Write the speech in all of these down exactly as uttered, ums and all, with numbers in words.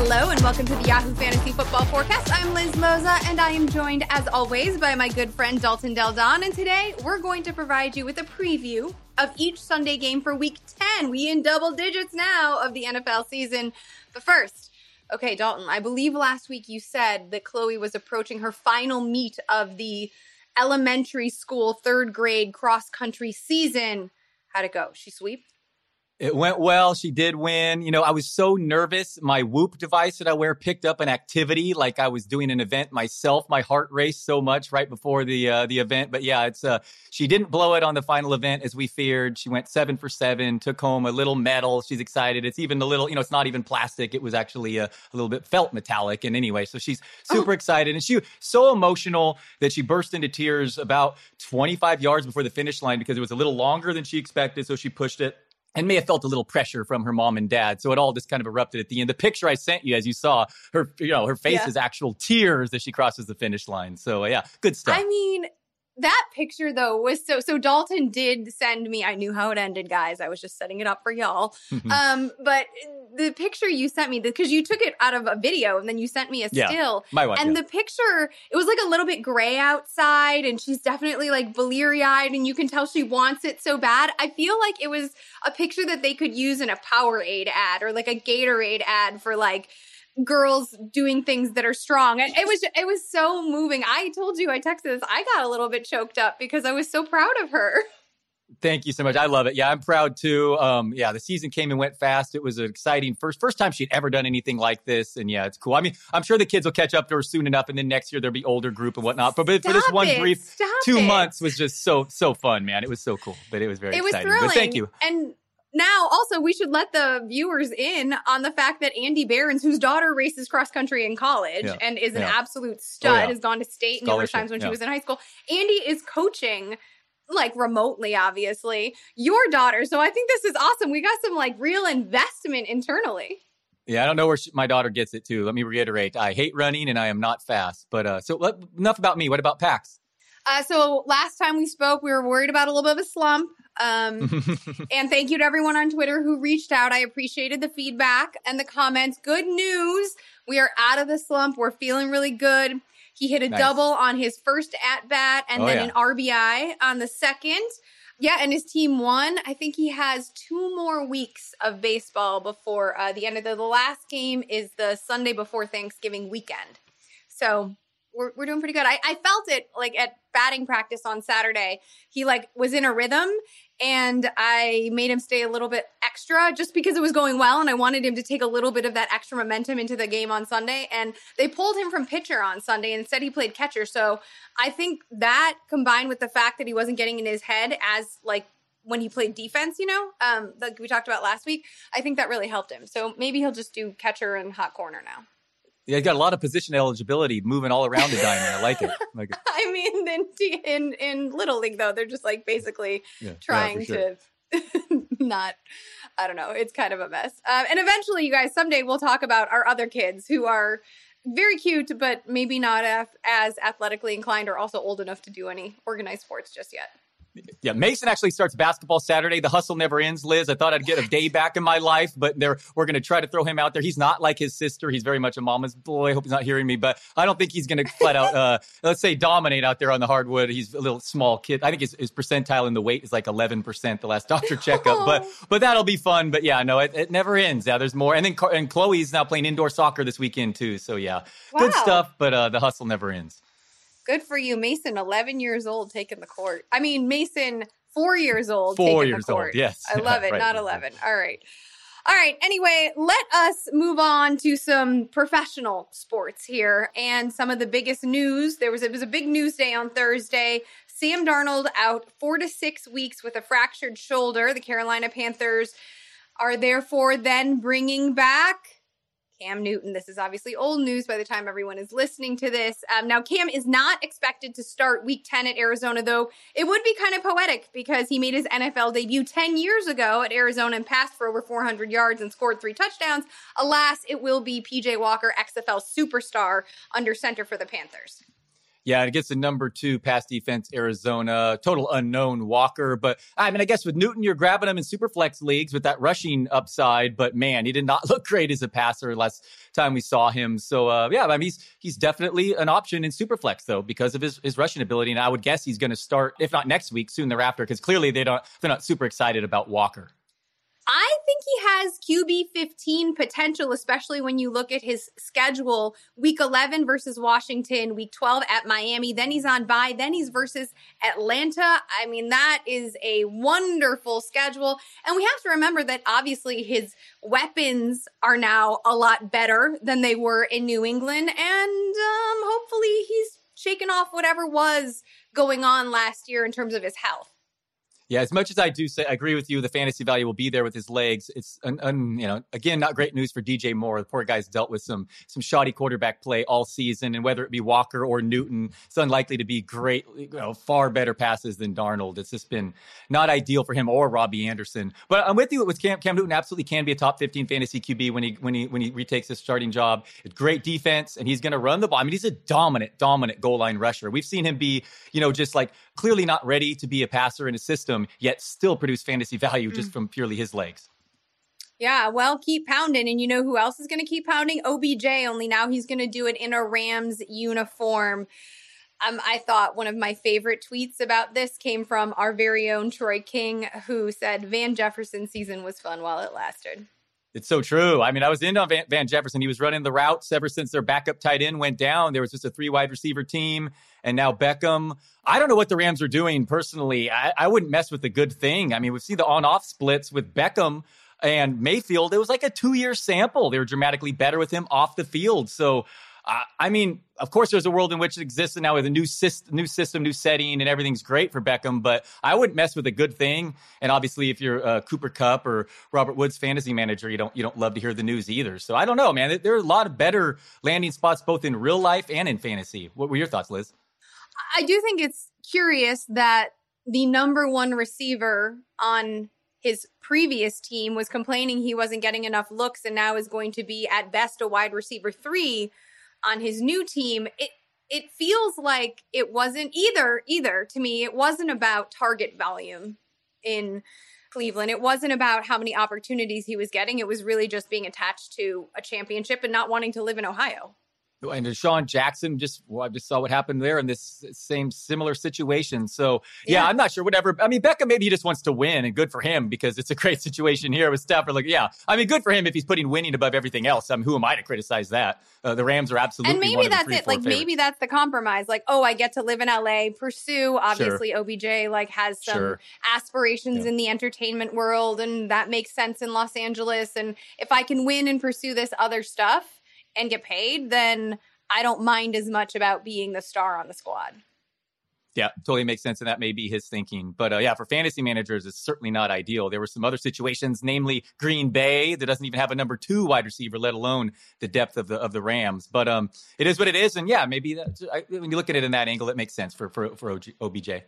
Hello and welcome to the Yahoo Fantasy Football Forecast. I'm Liz Moza and I am joined as always by my good friend Dalton Del Don. And today we're going to provide you with a preview of each Sunday game for week ten. We in double digits now of the N F L season. But first, okay, Dalton, I believe last week you said that Chloe was approaching her final meet of the elementary school third grade cross country season. How'd it go? She sweep? It went well. She did win. You know, I was so nervous. My Whoop device that I wear picked up an activity like I was doing an event myself. My heart raced so much right before the uh, the event. But yeah, it's uh, she didn't blow it on the final event as we feared. She went seven for seven, took home a little medal. She's excited. It's even a little, you know, it's not even plastic. It was actually a, a little bit felt metallic. And anyway, so she's super oh. excited. And she was so emotional that she burst into tears about twenty-five yards before the finish line because it was a little longer than she expected. So she pushed it. And may have felt a little pressure from her mom and dad. So it all just kind of erupted at the end. The picture I sent you, as you saw, her, you know, her face yeah. is actual tears as she crosses the finish line. So uh, yeah, good stuff. I mean, that picture though was so, so Dalton did send me, I knew how it ended, guys. I was just setting it up for y'all. um, but the picture you sent me, because you took it out of a video and then you sent me a yeah, still. My wife, and yeah. the picture, it was like a little bit gray outside and she's definitely like bleary-eyed and you can tell she wants it so bad. I feel like it was a picture that they could use in a Powerade ad or like a Gatorade ad for like girls doing things that are strong. And it was it was so moving. I told you, I texted this, I got a little bit choked up because I was so proud of her. Thank you so much. I love it. Yeah, I'm proud too. Um, yeah, the season came and went fast. It was an exciting first first time she'd ever done anything like this. And yeah, it's cool. I mean, I'm sure the kids will catch up to her soon enough. And then next year there'll be older group and whatnot. But, but for this one it. brief Stop two it. months was just so, so fun, man. It was so cool. But it was very it was exciting. Thrilling. But thank you. And now, also, we should let the viewers in on the fact that Andy Behrens, whose daughter races cross country in college yeah. and is an yeah. absolute stud, oh, yeah. has gone to state numerous times when yeah. she was in high school. Andy is coaching, like remotely, obviously, your daughter. So I think this is awesome. We got some like real investment internally. Yeah, I don't know where she, my daughter gets it too. Let me reiterate. I hate running and I am not fast. But uh, so let, enough about me. What about Pax? Uh, so last time we spoke, we were worried about a little bit of a slump. Um, and thank you to everyone on Twitter who reached out. I appreciated the feedback and the comments. Good news. We are out of the slump. We're feeling really good. He hit a nice. double on his first at bat and oh, then yeah. an R B I on the second. Yeah, and his team won. I think he has two more weeks of baseball before uh, the end of the, the last game is the Sunday before Thanksgiving weekend. So we're we're doing pretty good. I, I felt it like at batting practice on Saturday. He like was in a rhythm and I made him stay a little bit extra just because it was going well and I wanted him to take a little bit of that extra momentum into the game on Sunday. And they pulled him from pitcher on Sunday and instead he played catcher. So I think that combined with the fact that he wasn't getting in his head as like when he played defense, you know, um, like we talked about last week, I think that really helped him. So maybe he'll just do catcher and hot corner now. Yeah, he's got a lot of position eligibility moving all around the diamond. I like it. I like it. I mean, in, in in Little League, though, they're just like basically yeah, trying yeah, to sure. not, I don't know. It's kind of a mess. Um, and eventually, you guys, someday we'll talk about our other kids who are very cute, but maybe not af- as athletically inclined or also old enough to do any organized sports just yet. Yeah, Mason actually starts basketball Saturday. The hustle never ends, Liz. I thought I'd get a day back in my life, but there we're going to try to throw him out there. He's not like his sister. He's very much a mama's boy. I hope he's not hearing me, but I don't think he's going to flat out, uh, let's say, dominate out there on the hardwood. He's a little small kid. I think his, his percentile in the weight is like eleven percent the last doctor checkup, oh. but but that'll be fun. But yeah, no, it, it never ends. Yeah, there's more. And then and Chloe's now playing indoor soccer this weekend too. So yeah, wow. good stuff, but uh, the hustle never ends. Good for you. Mason, eleven years old, taking the court. I mean, Mason... Four years old. Four years the court. old, yes. I love it, right. not eleven. All right. All right. Anyway, let us move on to some professional sports here and some of the biggest news. There was, it was a big news day on Thursday. Sam Darnold out four to six weeks with a fractured shoulder. The Carolina Panthers are therefore then bringing back Cam Newton. This is obviously old news by the time everyone is listening to this. Um, now, Cam is not expected to start week ten at Arizona, though it would be kind of poetic because he made his N F L debut ten years ago at Arizona and passed for over four hundred yards and scored three touchdowns. Alas, it will be P J Walker, X F L superstar, under center for the Panthers. Yeah, and against the number two pass defense, Arizona, total unknown Walker. But I mean, I guess with Newton, you're grabbing him in super flex leagues with that rushing upside. But man, he did not look great as a passer last time we saw him. So uh, yeah, I mean, he's he's definitely an option in super flex though because of his, his rushing ability. And I would guess he's going to start, if not next week, soon thereafter, because clearly they don't they're not super excited about Walker. I think he has Q B fifteen potential, especially when you look at his schedule. Week eleven versus Washington, week twelve at Miami, then he's on bye, then he's versus Atlanta. I mean, that is a wonderful schedule. And we have to remember that obviously his weapons are now a lot better than they were in New England. And um, hopefully he's shaken off whatever was going on last year in terms of his health. Yeah, as much as I do say, I agree with you, the fantasy value will be there with his legs. It's, un, un, you know, again, not great news for D J Moore. The poor guy's dealt with some some shoddy quarterback play all season, and whether it be Walker or Newton, it's unlikely to be great, you know, far better passes than Darnold. It's just been not ideal for him or Robbie Anderson. But I'm with you with Cam, Cam Newton. Absolutely can be a top fifteen fantasy Q B when he when he when he retakes his starting job. It's great defense, and he's going to run the ball. I mean, he's a dominant, dominant goal line rusher. We've seen him be, you know, just like clearly not ready to be a passer in a system, yet still produce fantasy value just mm. from purely his legs. Yeah, well, keep pounding. And you know who else is going to keep pounding? O B J, only now he's going to do it in a Rams uniform. Um, I thought one of my favorite tweets about this came from our very own Troy King, who said Van Jefferson's season was fun while it lasted. It's so true. I mean, I was in on Van, Van Jefferson. He was running the routes ever since their backup tight end went down. There was just a three wide receiver team. And now Beckham. I don't know what the Rams are doing personally. I, I wouldn't mess with the good thing. I mean, we've seen the on-off splits with Beckham and Mayfield. It was like a two-year sample. They were dramatically better with him off the field. So, uh, I mean, of course, there's a world in which it exists now with a new system, new system, new setting, and everything's great for Beckham. But I wouldn't mess with a good thing. And obviously, if you're uh, Cooper Kupp or Robert Woods fantasy manager, you don't you don't love to hear the news either. So I don't know, man. There are a lot of better landing spots both in real life and in fantasy. What were your thoughts, Liz? I do think it's curious that the number one receiver on his previous team was complaining he wasn't getting enough looks and now is going to be at best a wide receiver three on his new team. It it feels like it wasn't either, either to me. It wasn't about target volume in Cleveland. It wasn't about how many opportunities he was getting. It was really just being attached to a championship and not wanting to live in Ohio. And Deshaun Jackson, just well, I just saw what happened there in this same similar situation. So, yeah, yeah, I'm not sure. Whatever. I mean, Beckham, maybe he just wants to win, and good for him because it's a great situation here with Stafford. Like, yeah, I mean, good for him if he's putting winning above everything else. I mean, who am I to criticize that? Uh, the Rams are absolutely and maybe one that's of the three, it. Like, favorites. Maybe that's the compromise. Like, oh, I get to live in L A, pursue. Obviously, sure. O B J like has some sure. aspirations yeah. in the entertainment world, and that makes sense in Los Angeles. And if I can win and pursue this other stuff and get paid, then I don't mind as much about being the star on the squad. Yeah, totally makes sense. And that may be his thinking. But uh, yeah, for fantasy managers, it's certainly not ideal. There were some other situations, namely Green Bay, that doesn't even have a number two wide receiver, let alone the depth of the of the Rams. But um, it is what it is. And yeah, maybe that, I, when you look at it in that angle, it makes sense for, for, for O B J.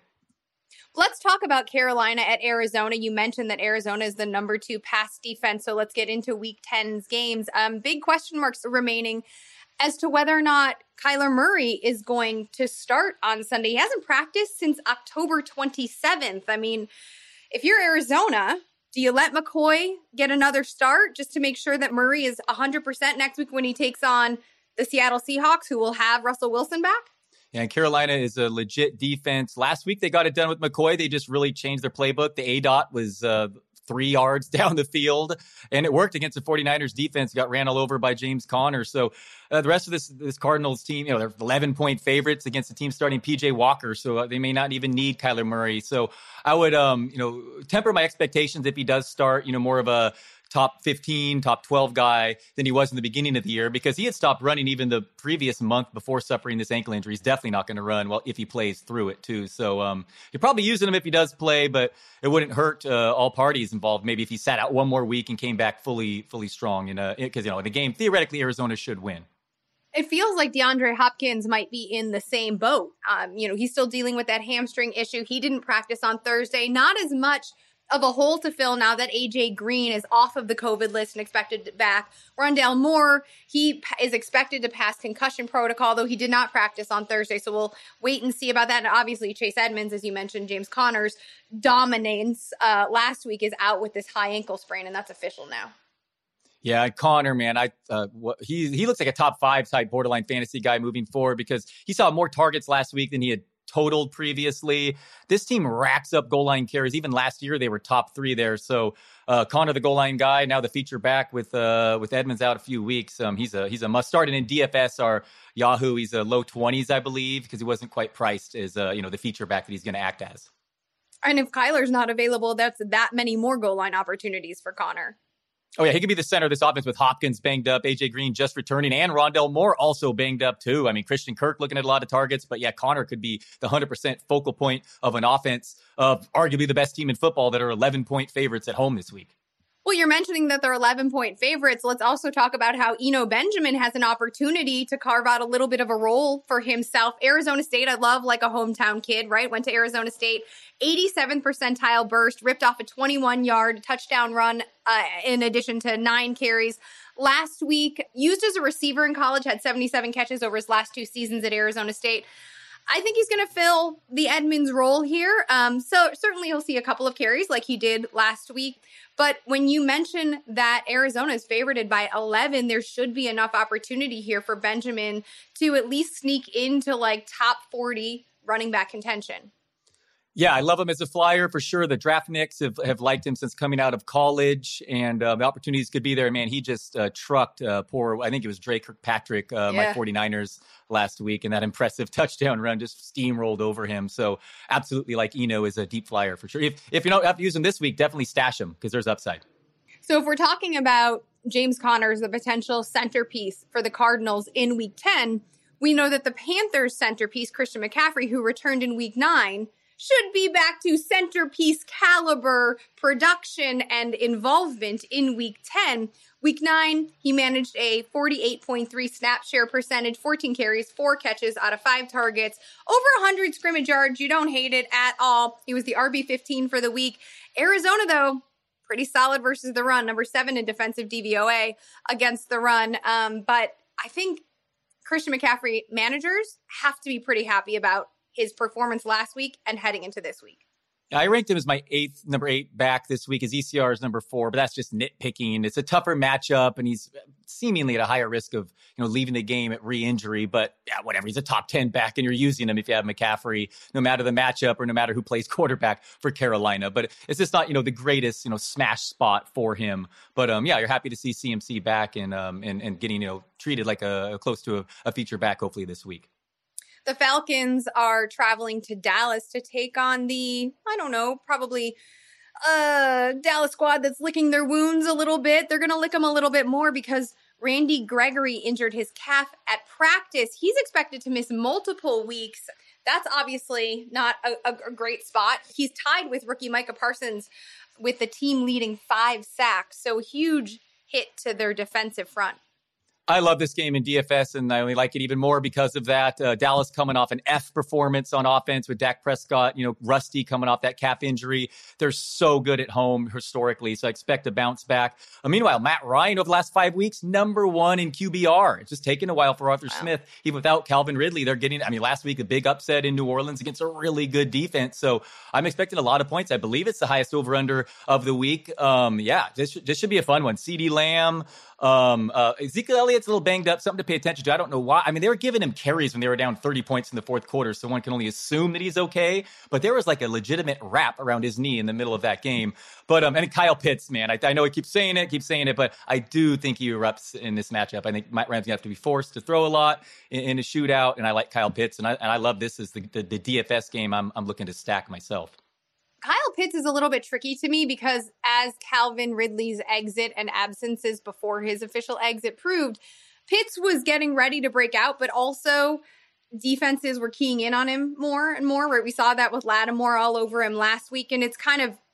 Let's talk about Carolina at Arizona. You mentioned that Arizona is the number two pass defense. So let's get into Week ten's games. Um, big question marks remaining as to whether or not Kyler Murray is going to start on Sunday. He hasn't practiced since October twenty-seventh. I mean, if you're Arizona, do you let McCoy get another start just to make sure that Murray is one hundred percent next week when he takes on the Seattle Seahawks, who will have Russell Wilson back? Yeah, and Carolina is a legit defense. Last week, they got it done with McCoy. They just really changed their playbook. The A DOT was uh, three yards down the field, and it worked against the 49ers defense. Got ran all over by James Conner. So uh, the rest of this this Cardinals team, you know, they're eleven-point favorites against the team starting P J Walker, so uh, they may not even need Kyler Murray. So I would, um, you know, temper my expectations if he does start, you know, more of a top fifteen, top twelve guy than he was in the beginning of the year, because he had stopped running even the previous month before suffering this ankle injury. He's definitely not going to run well if he plays through it too. So um, you're probably using him if he does play, but it wouldn't hurt uh, all parties involved. Maybe if he sat out one more week and came back fully, fully strong, in a, because you know the game theoretically Arizona should win. It feels like DeAndre Hopkins might be in the same boat. Um, you know, he's still dealing with that hamstring issue. He didn't practice on Thursday, not as much of a hole to fill now that A J Green is off of the COVID list and expected back. Rondale Moore, he is expected to pass concussion protocol, though he did not practice on Thursday. So we'll wait and see about that. And obviously, Chase Edmonds, as you mentioned, James Conner's dominance uh, last week is out with this high ankle sprain, and that's official now. Yeah, Conner, man, I uh, what, he he looks like a top five type borderline fantasy guy moving forward because he saw more targets last week than he had totaled previously. This team racks up goal line carries. Even last year, they were top three there. So uh, Conner, the goal line guy, now the feature back with uh, with Edmonds out a few weeks. Um, he's a he's a must start. And in D F S, our Yahoo, he's a low twenties, I believe, because he wasn't quite priced as uh, you know the feature back that he's going to act as. And if Kyler's not available, that's that many more goal line opportunities for Conner. Oh, yeah, he could be the center of this offense with Hopkins banged up, A J Green just returning, and Rondale Moore also banged up, too. I mean, Christian Kirk looking at a lot of targets, but yeah, Conner could be the one hundred percent focal point of an offense of arguably the best team in football that are eleven-point favorites at home this week. Well, you're mentioning that they're eleven-point favorites. Let's also talk about how Eno Benjamin has an opportunity to carve out a little bit of a role for himself. Arizona State, I love like a hometown kid, right? Went to Arizona State, eighty-seventh percentile burst, ripped off a twenty-one-yard touchdown run uh, in addition to nine carries. Last week, used as a receiver in college, had seventy-seven catches over his last two seasons at Arizona State. I think he's going to fill the Edmonds role here. Um, so certainly he'll see a couple of carries like he did last week. But when you mention that Arizona is favorited by eleven, there should be enough opportunity here for Benjamin to at least sneak into like top forty running back contention. Yeah, I love him as a flyer for sure. The Draftniks have, have liked him since coming out of college, and uh, the opportunities could be there. Man, he just uh, trucked uh, poor, I think it was Drake Kirkpatrick, uh, yeah. my 49ers last week, and that impressive touchdown run just steamrolled over him. So absolutely, like Eno is a deep flyer for sure. If, if you don't have to use him this week, definitely stash him because there's upside. So if we're talking about James Conner as a potential centerpiece for the Cardinals in week ten, we know that the Panthers centerpiece, Christian McCaffrey, who returned in week nine, should be back to centerpiece caliber production and involvement in week ten. Week nine, he managed a forty-eight point three snap share percentage, fourteen carries, four catches out of five targets, over one hundred scrimmage yards. You don't hate it at all. He was the R B fifteen for the week. Arizona, though, pretty solid versus the run. Number seven in defensive D V O A against the run. Um, but I think Christian McCaffrey managers have to be pretty happy about his performance last week and heading into this week. I ranked him as my eighth, number eight back this week. His E C R is number four, but that's just nitpicking. It's a tougher matchup, and he's seemingly at a higher risk of, you know, leaving the game at re-injury. But yeah, whatever. He's a top ten back, and you're using him if you have McCaffrey, no matter the matchup or no matter who plays quarterback for Carolina. But it's just not, you know, the greatest, you know, smash spot for him. But um, yeah, you're happy to see C M C back and um and, and getting, you know, treated like a close to a, a feature back hopefully this week. The Falcons are traveling to Dallas to take on the, I don't know, probably uh, Dallas squad that's licking their wounds a little bit. They're going to lick them a little bit more because Randy Gregory injured his calf at practice. He's expected to miss multiple weeks. That's obviously not a, a great spot. He's tied with rookie Micah Parsons with the team leading five sacks. So huge hit to their defensive front. I love this game in D F S, and I only like it even more because of that. Uh, Dallas coming off an F performance on offense with Dak Prescott, you know, rusty coming off that calf injury. They're so good at home historically, so I expect a bounce back. Uh, meanwhile, Matt Ryan over the last five weeks, number one in Q B R. It's just taking a while for Arthur wow. Smith. Even without Calvin Ridley, they're getting, I mean, last week, a big upset in New Orleans against a really good defense. So I'm expecting a lot of points. I believe it's the highest over-under of the week. Um, yeah, this, this should be a fun one. CeeDee Lamb. Um, uh, Ezekiel Elliott's a little banged up, something to pay attention to. I don't know why. I mean, they were giving him carries when they were down thirty points in the fourth quarter, so one can only assume that he's okay. But there was like a legitimate wrap around his knee in the middle of that game. But, um, and Kyle Pitts, man, I, I know he keeps saying it, keeps saying it, but I do think he erupts in this matchup. I think Matt Ryan's gonna have to be forced to throw a lot in, in a shootout, and I like Kyle Pitts, and I, and I love this as the, the, the D F S game I'm, I'm looking to stack myself. Kyle Pitts is a little bit tricky to me because as Calvin Ridley's exit and absences before his official exit proved, Pitts was getting ready to break out, but also defenses were keying in on him more and more, right? We saw that with Lattimore all over him last week, and it's kind of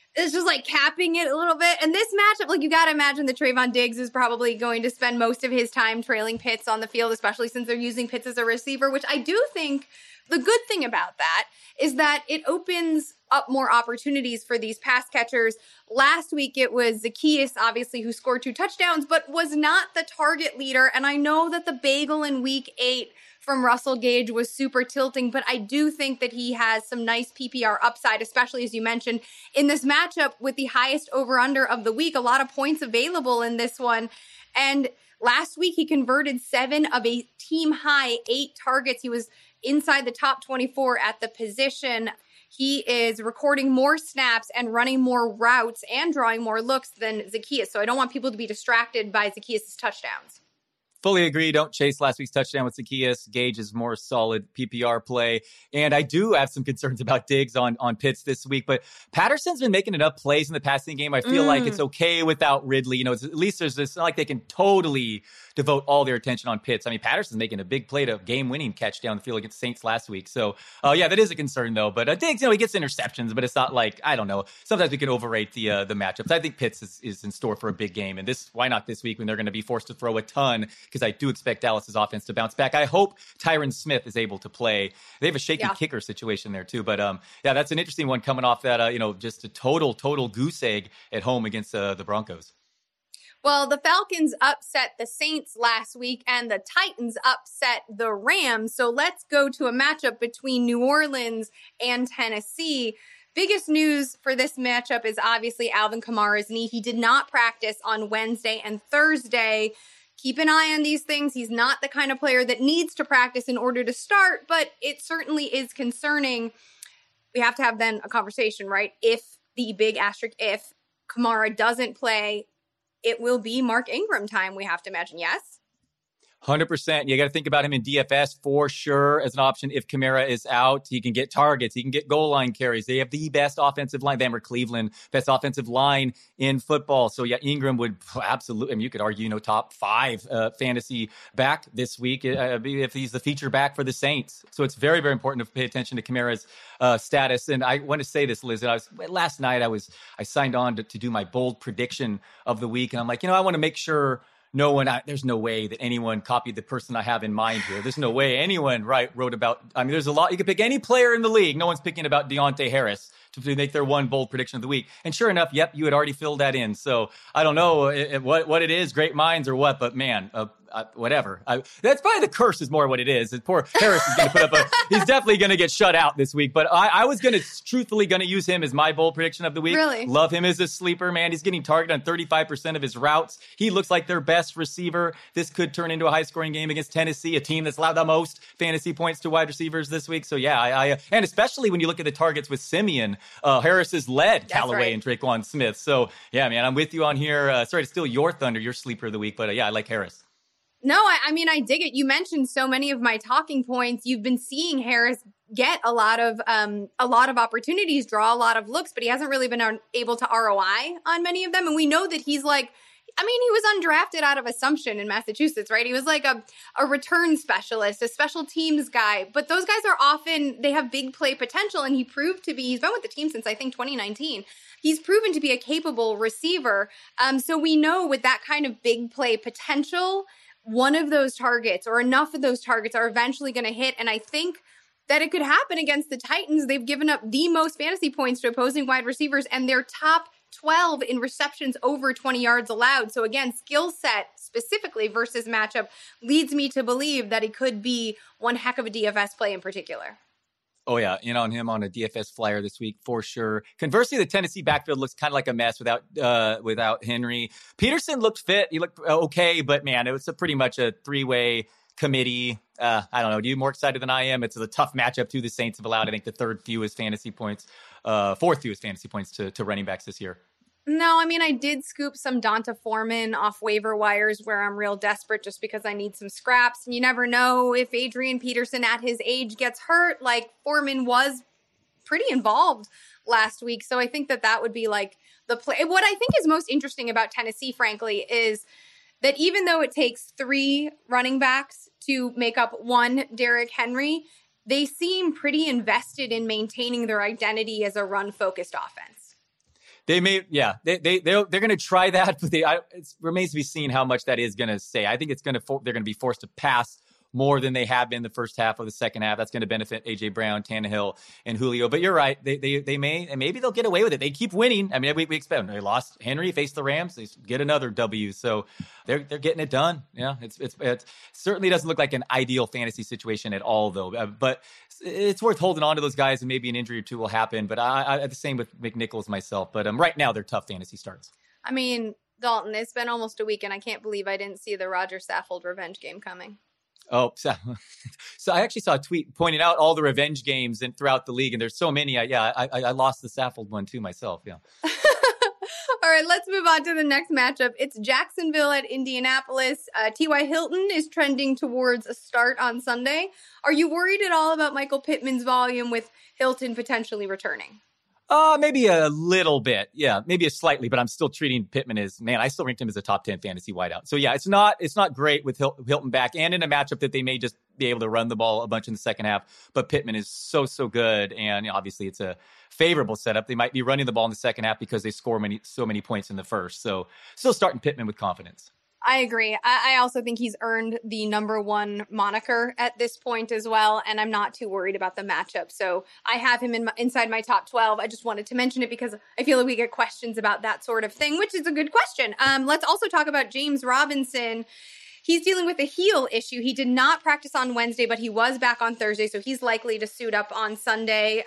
It's just like capping it a little bit. And this matchup, like you got to imagine that Trayvon Diggs is probably going to spend most of his time trailing Pitts on the field, especially since they're using Pitts as a receiver, which I do think the good thing about that is that it opens up more opportunities for these pass catchers. Last week, it was Zacchaeus, obviously, who scored two touchdowns, but was not the target leader. And I know that the bagel in week eight from Russell Gage was super tilting, but I do think that he has some nice P P R upside, especially as you mentioned in this matchup with the highest over-under of the week. A lot of points available in this one. And last week, he converted seven of a team-high eight targets. He was inside the top twenty-four at the position. He is recording more snaps and running more routes and drawing more looks than Zacchaeus. So I don't want people to be distracted by Zacchaeus' touchdowns. Fully agree. Don't chase last week's touchdown with Zacchaeus. Gage is more solid P P R play. And I do have some concerns about Diggs on, on Pitts this week, but Patterson's been making enough plays in the passing game. I feel mm. like it's okay without Ridley. You know, it's, at least there's this, not like they can totally devote all their attention on Pitts. I mean, Patterson's making a big play to game-winning catch down the field against Saints last week. So, uh, yeah, that is a concern, though. But uh, Diggs, you know, he gets interceptions, but it's not like, I don't know. Sometimes we can overrate the uh, the matchups. I think Pitts is, is in store for a big game. And this, why not this week when they're going to be forced to throw a ton? Because I do expect Dallas's offense to bounce back. I hope Tyron Smith is able to play. They have a shaky yeah. kicker situation there, too. But, um, yeah, that's an interesting one coming off that, uh, you know, just a total, total goose egg at home against uh, the Broncos. Well, the Falcons upset the Saints last week and the Titans upset the Rams. So let's go to a matchup between New Orleans and Tennessee. Biggest news for this matchup is obviously Alvin Kamara's knee. He did not practice on Wednesday and Thursday. Keep an eye on these things. He's not the kind of player that needs to practice in order to start, but it certainly is concerning. We have to have then a conversation, right? If the big asterisk, if Kamara doesn't play, it will be Mark Ingram time, we have to imagine, yes? one hundred percent. You got to think about him in D F S for sure as an option. If Kamara is out, he can get targets. He can get goal line carries. They have the best offensive line. Them or Cleveland, best offensive line in football. So, yeah, Ingram would absolutely, I mean, you could argue, you know, top five uh, fantasy back this week uh, if he's the feature back for the Saints. So it's very, very important to pay attention to Kamara's uh, status. And I want to say this, Liz, and I was, last night I was, I signed on to, to do my bold prediction of the week. And I'm like, you know, I want to make sure No one, I, there's no way that anyone copied the person I have in mind here. There's no way anyone right wrote about, I mean, there's a lot, you could pick any player in the league. No one's picking about Deontay Harris to make their one bold prediction of the week. And sure enough, yep, you had already filled that in. So I don't know it, it, what, what it is, great minds or what, but man, uh, uh, whatever. I, that's probably the curse is more what it is. Poor Harris is going to put up a, he's definitely going to get shut out this week. But I, I was going to, truthfully going to use him as my bold prediction of the week. Really? Love him as a sleeper, man. He's getting targeted on thirty-five percent of his routes. He looks like their best receiver. This could turn into a high-scoring game against Tennessee, a team that's allowed the most fantasy points to wide receivers this week. So, yeah, I, I and especially when you look at the targets with Simeon, uh, Harris has led that's Callaway right. and Traquan Smith. So, yeah, man, I'm with you on here. Uh, sorry to steal your thunder, your sleeper of the week, but uh, yeah, I like Harris. No, I, I mean, I dig it. You mentioned so many of my talking points. You've been seeing Harris get a lot of um, a lot of opportunities, draw a lot of looks, but he hasn't really been able to R O I on many of them. And we know that he's like, I mean, he was undrafted out of Assumption in Massachusetts, right? He was like a, a return specialist, a special teams guy. But those guys are often, they have big play potential. And he proved to be, he's been with the team since I think twenty nineteen. He's proven to be a capable receiver. Um, so we know with that kind of big play potential, one of those targets or enough of those targets are eventually going to hit. And I think that it could happen against the Titans. They've given up the most fantasy points to opposing wide receivers, and they're top twelve in receptions over twenty yards allowed. So again, skill set specifically versus matchup leads me to believe that it could be one heck of a D F S play in particular. Oh, yeah. In on him on a D F S flyer this week for sure. Conversely, the Tennessee backfield looks kind of like a mess without uh, without Henry. Peterson looked fit. He looked okay, but man, it was a pretty much a three-way committee. Uh, I don't know. Are you more excited than I am? It's a tough matchup too. The Saints have allowed, I think, the third fewest fantasy points, uh, fourth fewest fantasy points to, to running backs this year. No, I mean, I did scoop some Donta Foreman off waiver wires where I'm real desperate just because I need some scraps. And you never know if Adrian Peterson at his age gets hurt. Like, Foreman was pretty involved last week. So I think that that would be like the play. What I think is most interesting about Tennessee, frankly, is that even though it takes three running backs to make up one Derrick Henry, they seem pretty invested in maintaining their identity as a run-focused offense. They may, yeah, they they they're, they're going to try that, but they I, it remains to be seen how much that is going to say. I think it's going to they're going to be forced to pass more than they have been the first half of the second half. That's going to benefit A J Brown, Tannehill, and Julio. But you're right, they they they may and maybe they'll get away with it. They keep winning. I mean, we, we expect they lost Henry, faced the Rams, they get another W. So they're they're getting it done. Yeah, it's it's it certainly doesn't look like an ideal fantasy situation at all, though. Uh, but it's worth holding on to those guys, and maybe an injury or two will happen. But I, I the same with McNichols myself. But um, right now they're tough fantasy starts. I mean, Dalton, it's been almost a week, and I can't believe I didn't see the Roger Saffold revenge game coming. Oh, so, so I actually saw a tweet pointing out all the revenge games and throughout the league, and there's so many. I, yeah, I, I lost the Saffold one too myself. Yeah. All right, let's move on to the next matchup. It's Jacksonville at Indianapolis. Uh, T Y. Hilton is trending towards a start on Sunday. Are you worried at all about Michael Pittman's volume with Hilton potentially returning? Uh, maybe a little bit. Yeah, maybe a slightly, but I'm still treating Pittman as, man, I still ranked him as a top ten fantasy wideout. So yeah, it's not, it's not great with Hil- Hilton back and in a matchup that they may just be able to run the ball a bunch in the second half. But Pittman is so, so good. And you know, obviously it's a favorable setup. They might be running the ball in the second half because they score many, so many points in the first. So still starting Pittman with confidence. I agree. I, I also think he's earned the number one moniker at this point as well, and I'm not too worried about the matchup. So I have him in my, inside my top twelve. I just wanted to mention it because I feel like we get questions about that sort of thing, which is a good question. Um, let's also talk about James Robinson. He's dealing with a heel issue. He did not practice on Wednesday, but he was back on Thursday, so he's likely to suit up on Sunday.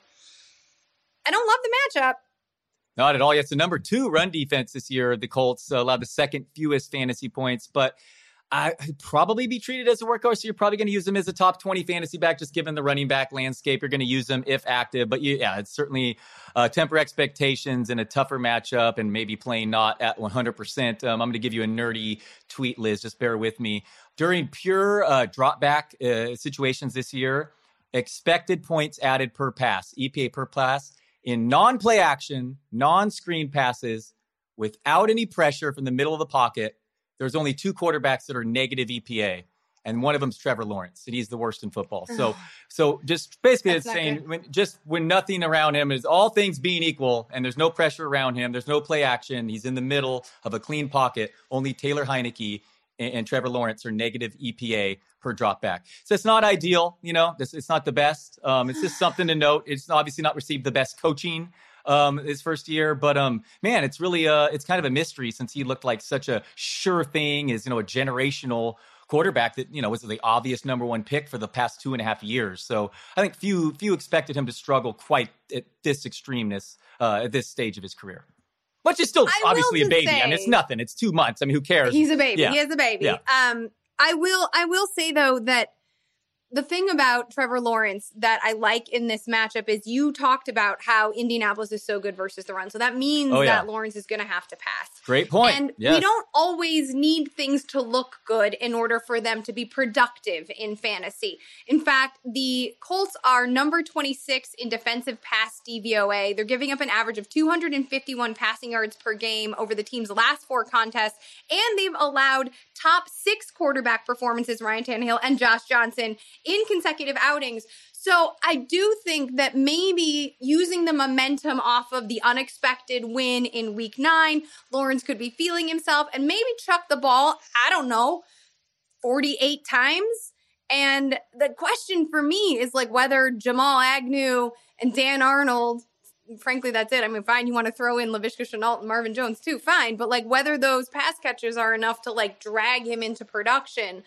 I don't love the matchup. Not at all. It's the number two run defense this year. The Colts uh, allowed the second fewest fantasy points, but I'd probably be treated as a workhorse. So you're probably going to use them as a top twenty fantasy back, just given the running back landscape. You're going to use them if active, but you, yeah, it's certainly uh, temper expectations in a tougher matchup and maybe playing not at one hundred percent. Um, I'm going to give you a nerdy tweet, Liz. Just bear with me. During pure uh, drop back uh, situations this year, expected points added per pass, E P A per pass, in non-play action, non-screen passes, without any pressure from the middle of the pocket, there's only two quarterbacks that are negative E P A, and one of them's Trevor Lawrence, and he's the worst in football. So, so just basically it's saying when, just when nothing around him is all things being equal, and there's no pressure around him, there's no play action, he's in the middle of a clean pocket, only Taylor Heineke and, and Trevor Lawrence are negative E P A per drop back. So it's not ideal, you know, this, it's not the best. Um, it's just something to note. It's obviously not received the best coaching um, his first year, but um, man, it's really, uh, it's kind of a mystery since he looked like such a sure thing, as, you know, a generational quarterback that, you know, was the obvious number one pick for the past two and a half years. So I think few, few expected him to struggle quite at this extremeness uh, at this stage of his career. Which is still I obviously a baby. Say, I mean, it's nothing. It's two months. I mean, who cares? He's a baby. Yeah. He is a baby. Yeah. Um, I will I will say, though, that the thing about Trevor Lawrence that I like in this matchup is you talked about how Indianapolis is so good versus the run. So that means oh, yeah. that Lawrence is going to have to pass. Great point. And yes. we don't always need things to look good in order for them to be productive in fantasy. In fact, the Colts are number twenty-six in defensive pass D V O A. They're giving up an average of two hundred fifty-one passing yards per game over the team's last four contests. And they've allowed top six quarterback performances, Ryan Tannehill and Josh Johnson, in consecutive outings. So I do think that maybe using the momentum off of the unexpected win in week nine, Lawrence could be feeling himself and maybe chuck the ball, I don't know, forty-eight times. And the question for me is like whether Jamal Agnew and Dan Arnold, frankly, that's it. I mean, fine, you want to throw in Laviska Shenault and Marvin Jones too, fine. But like whether those pass catchers are enough to like drag him into production.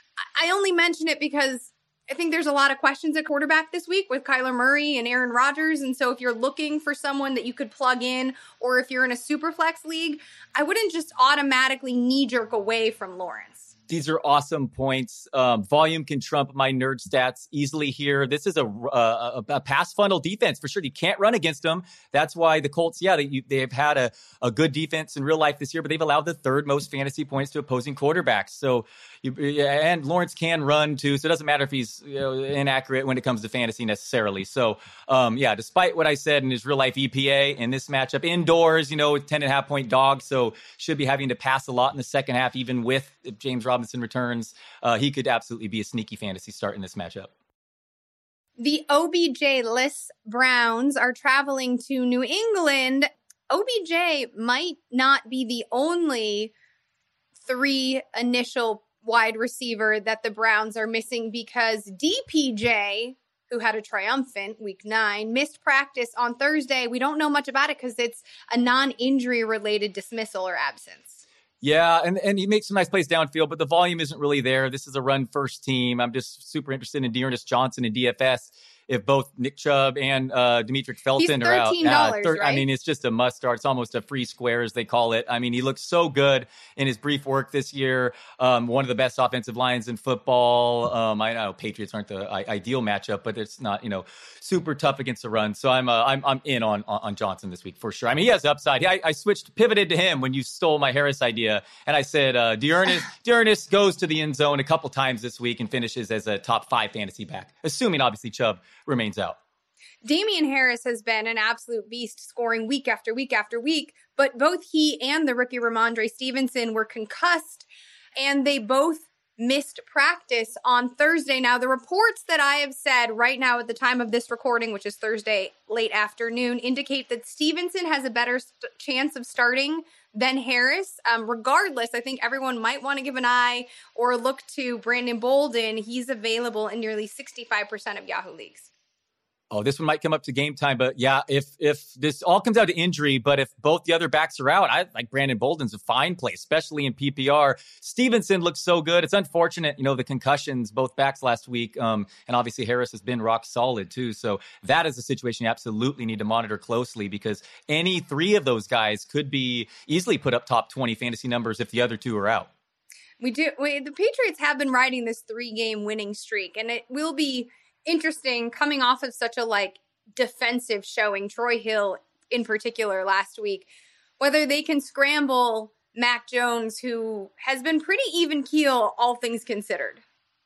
I only mention it because I think there's a lot of questions at quarterback this week with Kyler Murray and Aaron Rodgers. And so if you're looking for someone that you could plug in, or if you're in a super flex league, I wouldn't just automatically knee jerk away from Lawrence. These are awesome points. Um, volume can trump my nerd stats easily here. This is a, a, a pass funnel defense for sure. You can't run against them. That's why the Colts, yeah, they, they've had a, a good defense in real life this year, but they've allowed the third most fantasy points to opposing quarterbacks. So, you, and Lawrence can run too. So it doesn't matter if he's, you know, inaccurate when it comes to fantasy necessarily. So, um, yeah, despite what I said in his real life E P A in this matchup, indoors, you know, with ten and a half point dog. So should be having to pass a lot in the second half, even with James Robinson returns. Uh, he could absolutely be a sneaky fantasy start in this matchup. The O B J-less Browns are traveling to New England. O B J might not be the only three initial wide receiver that the Browns are missing, because D P J, who had a triumphant week nine, missed practice on Thursday. We don't know much about it because it's a non-injury related dismissal or absence. Yeah, and, and he makes some nice plays downfield, but the volume isn't really there. This is a run-first team. I'm just super interested in Dearness Johnson and D F S. If both Nick Chubb and uh, Demetric Felton are out. Uh, thir- right? I mean, it's just a must start. It's almost a free square, as they call it. I mean, he looks so good in his brief work this year. Um, one of the best offensive lines in football. Um, I know Patriots aren't the I- ideal matchup, but it's not, you know, super tough against the run. So I'm uh, I'm I'm in on on Johnson this week for sure. I mean, he has upside. I, I switched, pivoted to him when you stole my Harris idea, and I said uh, Dearness Dearness goes to the end zone a couple times this week and finishes as a top five fantasy back, assuming obviously Chubb remains out. Damien Harris has been an absolute beast, scoring week after week after week, but both he and the rookie Ramondre Stevenson were concussed, and they both missed practice on Thursday. Now, the reports that I have said right now at the time of this recording, which is Thursday late afternoon, indicate that Stevenson has a better st- chance of starting than Harris. Um, regardless, I think everyone might want to give an eye or look to Brandon Bolden. He's available in nearly sixty-five percent of Yahoo leagues. Oh, this one might come up to game time, but yeah, if if this all comes out to injury, but if both the other backs are out, I like Brandon Bolden's a fine play, especially in P P R. Stevenson looks so good. It's unfortunate, you know, the concussions, both backs last week, um, and obviously Harris has been rock solid too. So that is a situation you absolutely need to monitor closely, because any three of those guys could be easily put up top twenty fantasy numbers if the other two are out. We do. We, the Patriots have been riding this three-game winning streak, and it will be interesting coming off of such a like defensive showing, Troy Hill in particular last week, whether they can scramble Mac Jones, who has been pretty even keel, all things considered.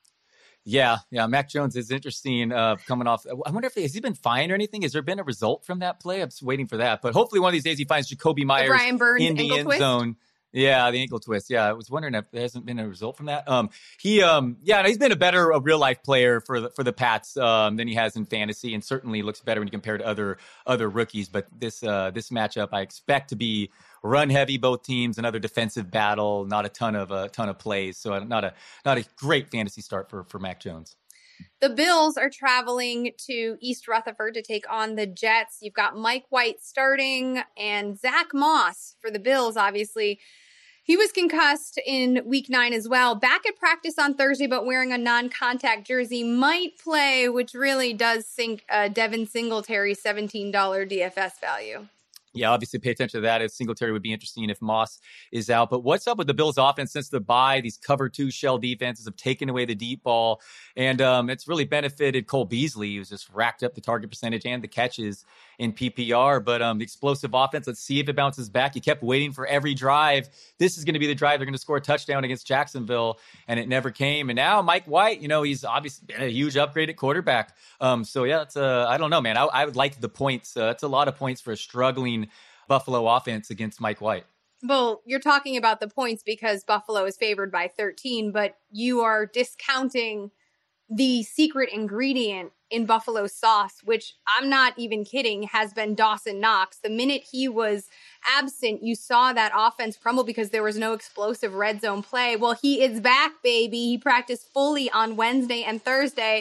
Yeah, yeah. Mac Jones is interesting uh, coming off. I wonder if he, has he been fined or anything? Has there been a result from that play? I'm just waiting for that. But hopefully one of these days he finds Jacoby Myers the Brian Burns in the end twist. zone. Yeah, the ankle twist. Yeah, I was wondering if there hasn't been a result from that. Um, he, um, yeah, he's been a better a real life player for the for the Pats um, than he has in fantasy, and certainly looks better when you compare to other other rookies. But this uh, this matchup, I expect to be run heavy, both teams, another defensive battle, not a ton of a uh, ton of plays. So not a not a great fantasy start for for Mac Jones. The Bills are traveling to East Rutherford to take on the Jets. You've got Mike White starting and Zach Moss for the Bills, obviously. He was concussed in week nine as well. Back at practice on Thursday, but wearing a non-contact jersey, might play, which really does sink uh, Devin Singletary's seventeen dollars D F S value. Yeah, obviously pay attention to that. If Singletary would be interesting if Moss is out. But what's up with the Bills offense since the bye? These cover two shell defenses have taken away the deep ball. And um, it's really benefited Cole Beasley, who's just racked up the target percentage and the catches in P P R. But um, the explosive offense, let's see if it bounces back. You kept waiting for every drive. This is going to be the drive they're going to score a touchdown against Jacksonville, and it never came. And now Mike White, you know, he's obviously been a huge upgrade at quarterback. Um, so, yeah, it's a, I don't know, man. I, I would like the points. Uh, it's a lot of points for a struggling Buffalo offense against Mike White. Well, you're talking about the points because Buffalo is favored by thirteen, but you are discounting the secret ingredient in Buffalo sauce, which I'm not even kidding, has been Dawson Knox. The minute he was absent, you saw that offense crumble because there was no explosive red zone play. Well, he is back, baby. He practiced fully on Wednesday and Thursday.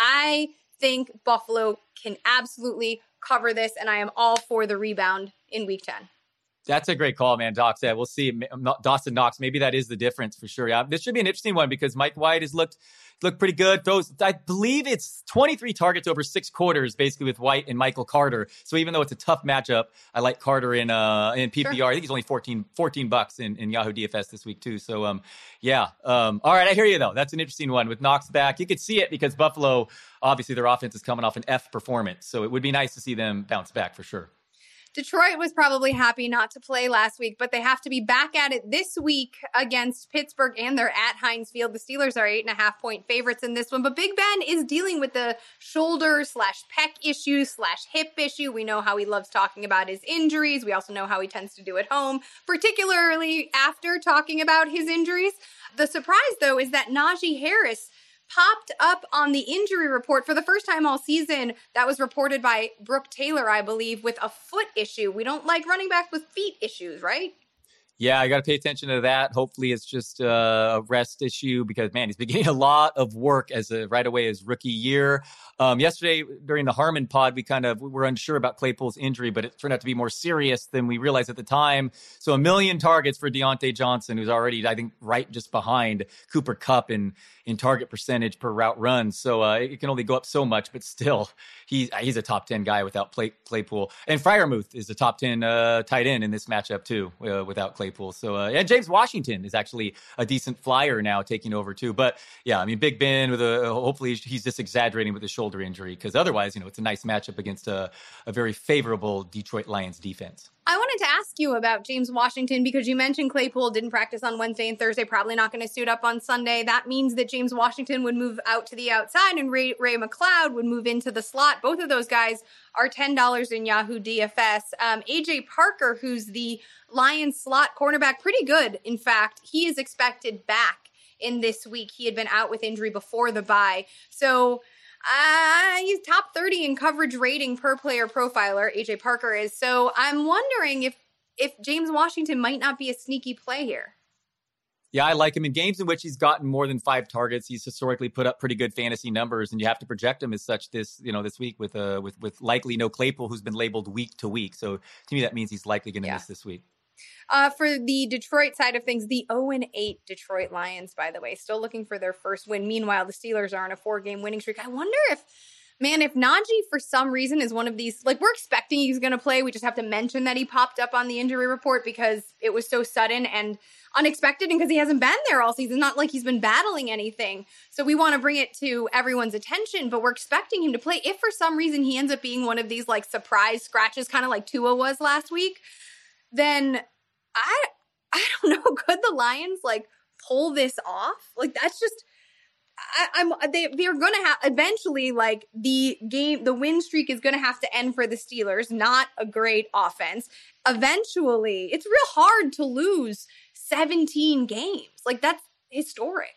I think Buffalo can absolutely cover this, and I am all for the rebound in week ten. That's a great call, man. Doc said, we'll see. Dawson Knox, maybe that is the difference for sure. Yeah, this should be an interesting one because Mike White has looked looked pretty good. Throws, I believe it's twenty-three targets over six quarters, basically with White and Michael Carter. So even though it's a tough matchup, I like Carter in uh in P P R. Sure. I think he's only fourteen, fourteen bucks in, in Yahoo D F S this week too. So um yeah. Um all right, I hear you though. That's an interesting one with Knox back. You could see it because Buffalo, obviously their offense is coming off an F performance. So it would be nice to see them bounce back for sure. Detroit was probably happy not to play last week, but they have to be back at it this week against Pittsburgh, and they're at Heinz Field. The Steelers are eight and a half point favorites in this one, but Big Ben is dealing with the shoulder slash pec issue slash hip issue. We know how he loves talking about his injuries. We also know how he tends to do at home, particularly after talking about his injuries. The surprise, though, is that Najee Harris popped up on the injury report for the first time all season. That was reported by Brooke Taylor, I believe, with a foot issue. We don't like running backs with feet issues, right? Yeah, I got to pay attention to that. Hopefully it's just a rest issue because, man, he's been getting a lot of work as a, right away his rookie year. Um, yesterday during the Harmon pod, we kind of we were unsure about Claypool's injury, but it turned out to be more serious than we realized at the time. So a million targets for Deontay Johnson, who's already, I think, right just behind Cooper Kupp in, in target percentage per route run. So uh, it can only go up so much, but still, he, he's a top ten guy without Play, Claypool. And Freiermuth is a top ten uh, tight end in this matchup, too, uh, without Claypool. So, uh, and James Washington is actually a decent flyer now taking over, too. But, yeah, I mean, Big Ben, with a hopefully he's just exaggerating with the shoulder injury because otherwise, you know, it's a nice matchup against a, a very favorable Detroit Lions defense. I wanted to ask you about James Washington because you mentioned Claypool didn't practice on Wednesday and Thursday, probably not going to suit up on Sunday. That means that James Washington would move out to the outside and Ray, Ray McLeod would move into the slot. Both of those guys are ten dollars in Yahoo D F S. Um, A J Parker, who's the Lions slot cornerback, pretty good. In fact, he is expected back in this week. He had been out with injury before the bye. So Uh, he's top thirty in coverage rating per player profiler, A J Parker is. So I'm wondering if if James Washington might not be a sneaky play here. Yeah, I like him in games in which he's gotten more than five targets. He's historically put up pretty good fantasy numbers, and you have to project him as such this, you know, this week with uh with with likely no Claypool, who's been labeled week to week. So to me, that means he's likely going to yeah. miss this week. Uh, for the Detroit side of things, the oh and eight Detroit Lions, by the way, still looking for their first win. Meanwhile, the Steelers are on a four-game winning streak. I wonder if, man, if Najee for some reason is one of these, like we're expecting he's going to play. We just have to mention that he popped up on the injury report because it was so sudden and unexpected and because he hasn't been there all season. Not like he's been battling anything. So we want to bring it to everyone's attention, but we're expecting him to play. If for some reason he ends up being one of these like surprise scratches, kind of like Tua was last week, then I I don't know. Could the Lions like pull this off? Like that's just I, I'm they they're gonna have eventually like the game the win streak is gonna have to end for the Steelers. Not a great offense. Eventually, it's real hard to lose seventeen games. Like that's historic.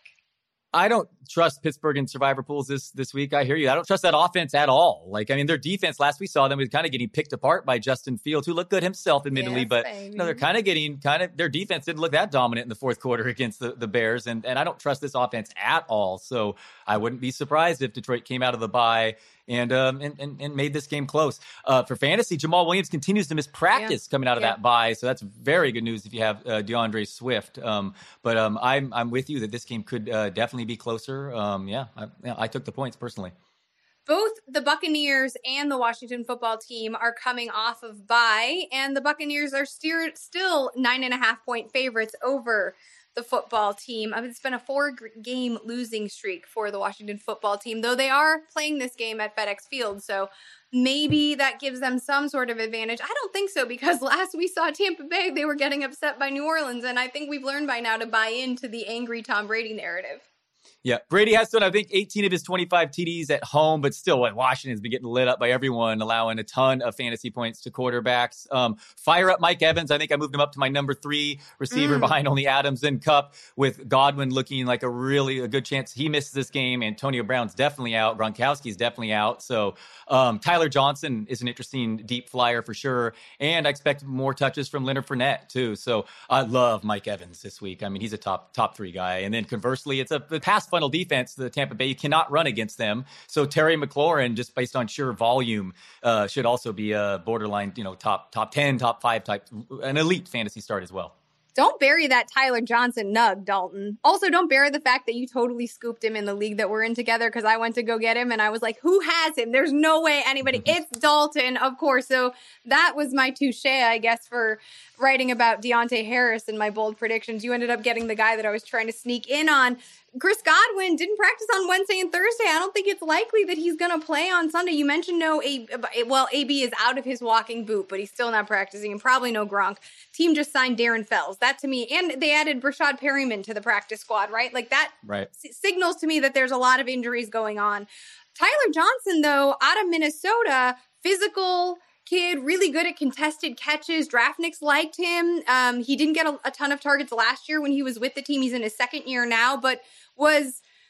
I don't trust Pittsburgh in survivor pools this this week. I hear you. I don't trust that offense at all. Like, I mean, their defense, last we saw them, was kind of getting picked apart by Justin Fields, who looked good himself, admittedly. Yes, but, baby. you know, they're kind of getting kind of, their defense didn't look that dominant in the fourth quarter against the, the Bears. And, and I don't trust this offense at all. So I wouldn't be surprised if Detroit came out of the bye and um and, and, and made this game close. Uh, for fantasy, Jamal Williams continues to miss practice yeah. coming out of yeah. that bye. So that's very good news if you have uh, DeAndre Swift. Um, but um, I'm I'm with you that this game could uh, definitely be closer. Um, yeah, I, yeah, I took the points personally. Both the Buccaneers and the Washington football team are coming off of bye, and the Buccaneers are steer- still nine and a half point favorites over the football team. I mean, it's been a four-game losing streak for the Washington football team, though they are playing this game at FedEx Field, so maybe that gives them some sort of advantage. I don't think so, because last we saw Tampa Bay, they were getting upset by New Orleans, and I think we've learned by now to buy into the angry Tom Brady narrative. Yeah, Brady has done, I think, eighteen of his twenty-five T Ds at home, but still, what Washington's been getting lit up by everyone, allowing a ton of fantasy points to quarterbacks. Um, fire up Mike Evans. I think I moved him up to my number three receiver mm. behind only Adams and Kupp, with Godwin looking like a really a good chance he misses this game. Antonio Brown's definitely out. Gronkowski's definitely out. So um, Tyler Johnson is an interesting deep flyer for sure. And I expect more touches from Leonard Fournette too. So I love Mike Evans this week. I mean, he's a top top three guy. And then conversely, it's a pass funnel defense, the Tampa Bay. You cannot run against them. So Terry McLaurin, just based on sheer volume, uh, should also be a borderline, you know, top top ten, top five type, an elite fantasy start as well. Don't bury that Tyler Johnson nug, Dalton. Also, don't bury the fact that you totally scooped him in the league that we're in together, because I went to go get him and I was like, who has him? There's no way anybody. It's Dalton, of course. So that was my touche, I guess, for writing about Deontay Harris and my bold predictions. You ended up getting the guy that I was trying to sneak in on. Chris Godwin didn't practice on Wednesday and Thursday. I don't think it's likely that he's going to play on Sunday. You mentioned no, A- well, A B is out of his walking boot, but he's still not practicing, and probably no Gronk. Team just signed Darren Fells. That to me, and they added Brashad Perryman to the practice squad, right? Like that right. s- signals to me that there's a lot of injuries going on. Tyler Johnson, though, out of Minnesota, physical kid, really good at contested catches. Draftniks liked him. Um, he didn't get a, a ton of targets last year when he was with the team. He's in his second year now, but was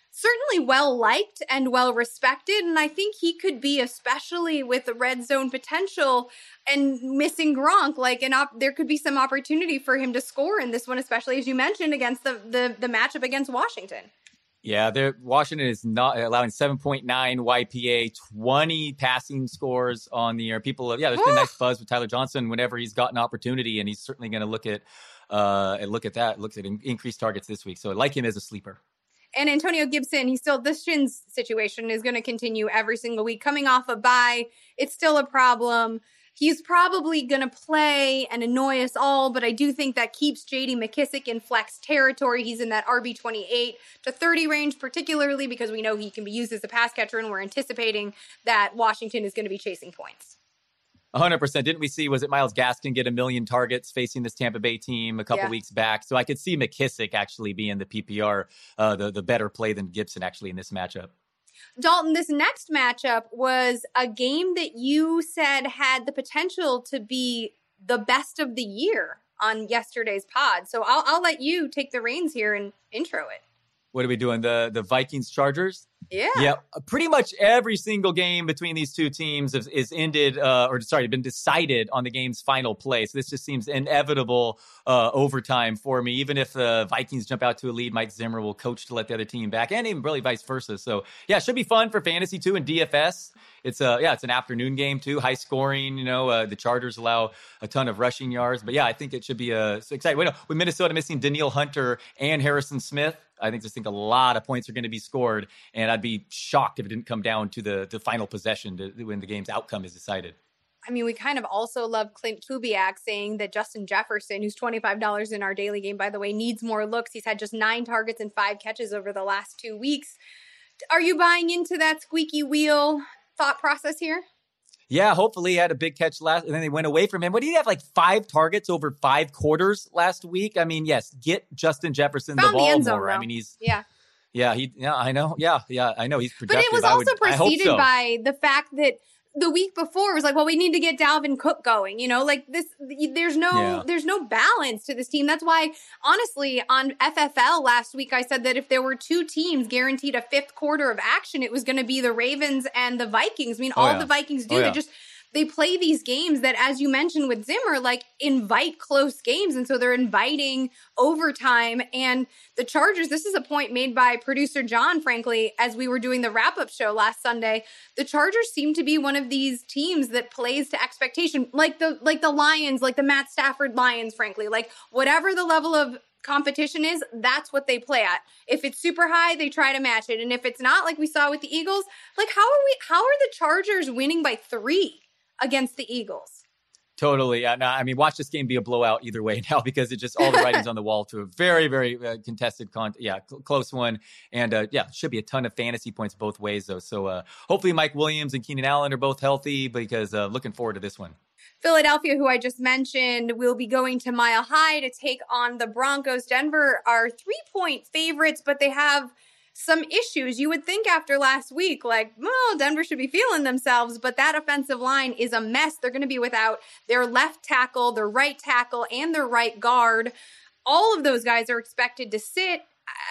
certainly well liked and well respected. And I think he could be, especially with the red zone potential and missing Gronk, like an op- there could be some opportunity for him to score in this one, especially as you mentioned against the the, the matchup against Washington. Yeah, Washington is not allowing seven point nine Y P A, twenty passing scores on the year. People, yeah, there's been nice buzz with Tyler Johnson whenever he's got an opportunity, and he's certainly going to look at uh, look at that, looks at increased targets this week. So I like him as a sleeper. And Antonio Gibson, he's still, the shins situation is going to continue every single week. Coming off a bye, it's still a problem. He's probably going to play and annoy us all, but I do think that keeps J D McKissic in flex territory. He's in that R B twenty-eight to thirty range, particularly because we know he can be used as a pass catcher, and we're anticipating that Washington is going to be chasing points. one hundred percent. Didn't we see, was it Myles Gaskin get a million targets facing this Tampa Bay team a couple yeah. weeks back? So I could see McKissic actually being the P P R, uh, the, the better play than Gibson actually in this matchup. Dalton, this next matchup was a game that you said had the potential to be the best of the year on yesterday's pod. So I'll, I'll let you take the reins here and intro it. What are we doing? The the Vikings Chargers? Yeah. Yeah. Pretty much every single game between these two teams is, is ended, uh, or sorry, been decided on the game's final play. So this just seems inevitable uh, overtime for me. Even if the Vikings jump out to a lead, Mike Zimmer will coach to let the other team back, and even really vice versa. So yeah, it should be fun for fantasy too and D F S. It's a, yeah, it's an afternoon game too, high scoring. You know, uh, the Chargers allow a ton of rushing yards, but yeah, I think it should be uh, so exciting. Wait, no, with Minnesota missing Danielle Hunter and Harrison Smith, I think just think a lot of points are going to be scored, and I'd be shocked if it didn't come down to the, the final possession to, when the game's outcome is decided. I mean, we kind of also love Clint Kubiak saying that Justin Jefferson, who's twenty-five dollars in our daily game, by the way, needs more looks. He's had just nine targets and five catches over the last two weeks. Are you buying into that squeaky wheel thought process here? Yeah, hopefully he had a big catch last, and then they went away from him. What did he have, like five targets over five quarters last week? I mean, yes, get Justin Jefferson Found the ball the end zone, more. though. I mean, he's yeah, yeah, he, yeah, I know, yeah, yeah, I know he's productive. But it was also would, preceded so. by the fact that the week before it was like, well, we need to get Dalvin Cook going. You know, like this, there's no, yeah. there's no balance to this team. That's why, honestly, on F F L last week, I said that if there were two teams guaranteed a fifth quarter of action, it was going to be the Ravens and the Vikings. I mean, oh, all yeah. the Vikings do, oh, they yeah. just, they play these games that, as you mentioned with Zimmer, like invite close games. And so they're inviting overtime. And the Chargers, this is a point made by producer John, frankly, as we were doing the wrap-up show last Sunday. The Chargers seem to be one of these teams that plays to expectation, like the like the Lions, like the Matt Stafford Lions, frankly. Like whatever the level of competition is, that's what they play at. If it's super high, they try to match it. And if it's not, like we saw with the Eagles, like how are we, how are the Chargers winning by three against the Eagles? Totally. Uh, no, I mean, watch this game be a blowout either way now, because it just all the writing's on the wall to a very, very uh, contested, con- yeah, cl- close one. And uh, yeah, should be a ton of fantasy points both ways, though. So uh, hopefully Mike Williams and Keenan Allen are both healthy, because uh, looking forward to this one. Philadelphia, who I just mentioned, will be going to Mile High to take on the Broncos. Denver are three-point favorites, but they have some issues. You would think after last week, like, well, Denver should be feeling themselves, but that offensive line is a mess. They're going to be without their left tackle, their right tackle, and their right guard. All of those guys are expected to sit.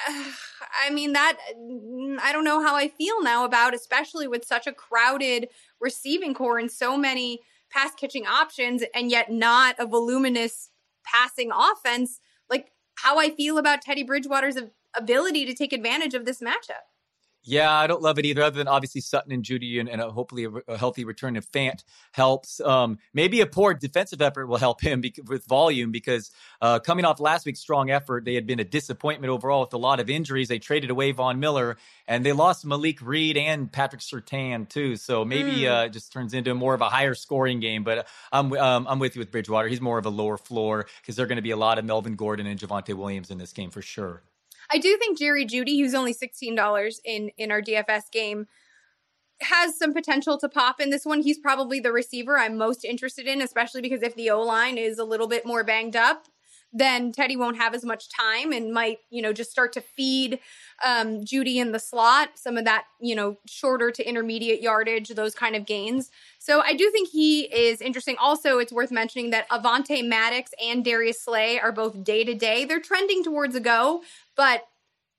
I mean, that, I don't know how I feel now about, especially with such a crowded receiving core and so many pass catching options, and yet not a voluminous passing offense, like how I feel about Teddy Bridgewater's ability to take advantage of this matchup. Yeah, I don't love it either, other than obviously Sutton and Judy, and, and a, hopefully a, a healthy return of Fant helps. Um, maybe a poor defensive effort will help him bec- with volume, because uh, coming off last week's strong effort, they had been a disappointment overall with a lot of injuries. They traded away Von Miller, and they lost Malik Reed and Patrick Surtain too. So maybe mm. uh, it just turns into more of a higher scoring game. But I'm um, I'm with you with Bridgewater. He's more of a lower floor, because there are going to be a lot of Melvin Gordon and Javonte Williams in this game for sure. I do think Jerry Jeudy, who's only sixteen dollars in, in our D F S game, has some potential to pop in this one. He's probably the receiver I'm most interested in, especially because if the O-line is a little bit more banged up, then Teddy won't have as much time and might, you know, just start to feed um, Jeudy in the slot, some of that, you know, shorter to intermediate yardage, those kind of gains. So I do think he is interesting. Also, it's worth mentioning that Avonte Maddox and Darius Slay are both day-to-day. They're trending towards a go, but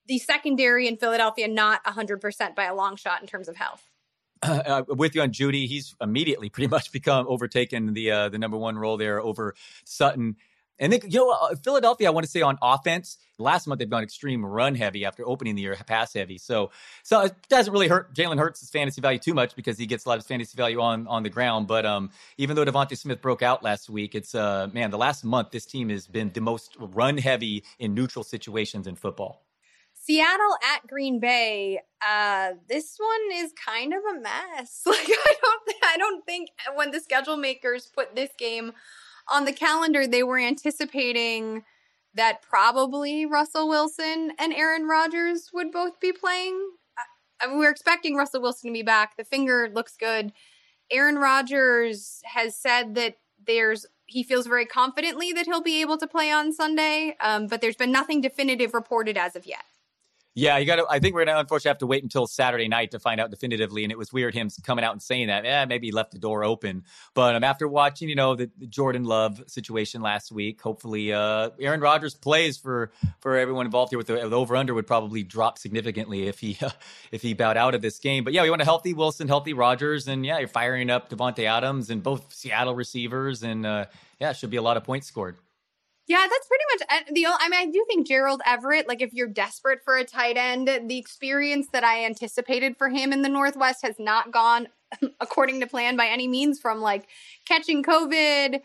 the secondary in Philadelphia not one hundred percent by a long shot in terms of health. Uh, with you on Jeudy, he's immediately pretty much become overtaken the uh, the number one role there over Sutton. And then, you know, uh, Philadelphia, I want to say on offense, last month they've gone extreme run heavy after opening the year pass heavy. So, so it doesn't really hurt Jalen Hurts' fantasy value too much because he gets a lot of his fantasy value on, on the ground. But um, even though Devontae Smith broke out last week, it's, uh, man, the last month this team has been the most run heavy in neutral situations in football. Seattle at Green Bay. Uh, this one is kind of a mess. Like I don't, I don't think when the schedule makers put this game on the calendar, they were anticipating that probably Russell Wilson and Aaron Rodgers would both be playing. I mean, we were expecting Russell Wilson to be back. The finger looks good. Aaron Rodgers has said that there's he feels very confidently that he'll be able to play on Sunday, um, but there's been nothing definitive reported as of yet. Yeah, you got to. I think we're going to unfortunately have to wait until Saturday night to find out definitively. And it was weird him coming out and saying that. Yeah, maybe he left the door open. But um, after watching, you know, the, the Jordan Love situation last week, hopefully uh, Aaron Rodgers plays for for everyone involved here. With the, the over under would probably drop significantly if he uh, if he bowed out of this game. But yeah, we want a healthy Wilson, healthy Rodgers, and yeah, you're firing up Devontae Adams and both Seattle receivers, and uh, yeah, it should be a lot of points scored. Yeah, that's pretty much the. I mean, I do think Gerald Everett, like if you're desperate for a tight end, the experience that I anticipated for him in the Northwest has not gone according to plan by any means, from like catching COVID